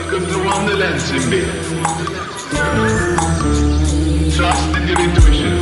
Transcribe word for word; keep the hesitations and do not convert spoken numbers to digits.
Welcome to Wonderland, Simbi. Trust in your intuition.